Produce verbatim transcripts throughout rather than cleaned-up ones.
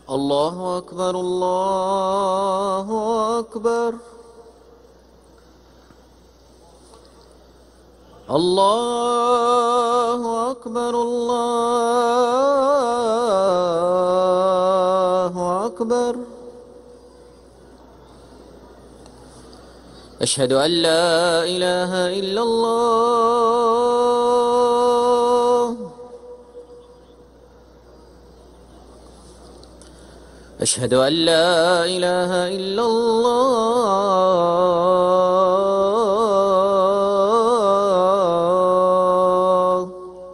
الله أكبر الله أكبر الله أكبر الله أكبر. أشهد أن لا إله إلا الله. أشهد أن لا إله إلا الله.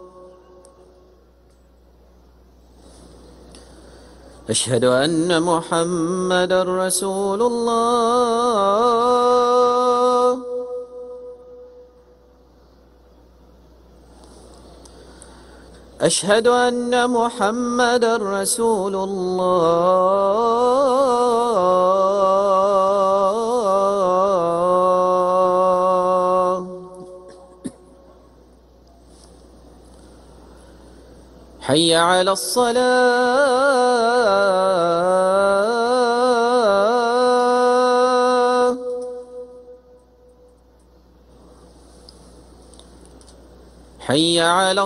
أشهد أن محمدا رسول الله. أشهد أن محمدا رسول الله. حي على الصلاة. حي على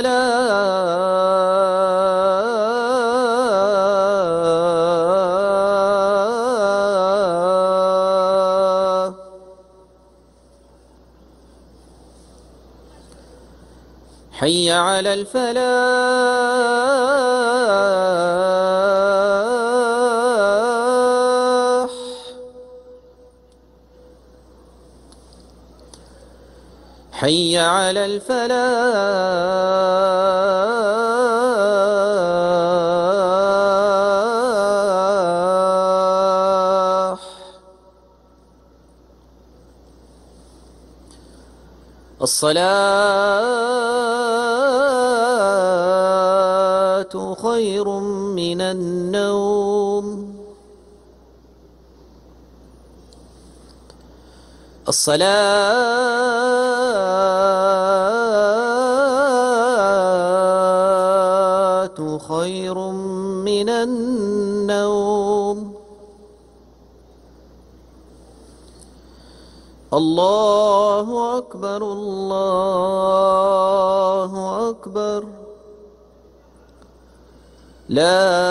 الصلاة. حي على الفلاح. حي على الفلاح. الصلاة خير من النوم. الصلاة خير من النوم. الله أكبر الله أكبر. لا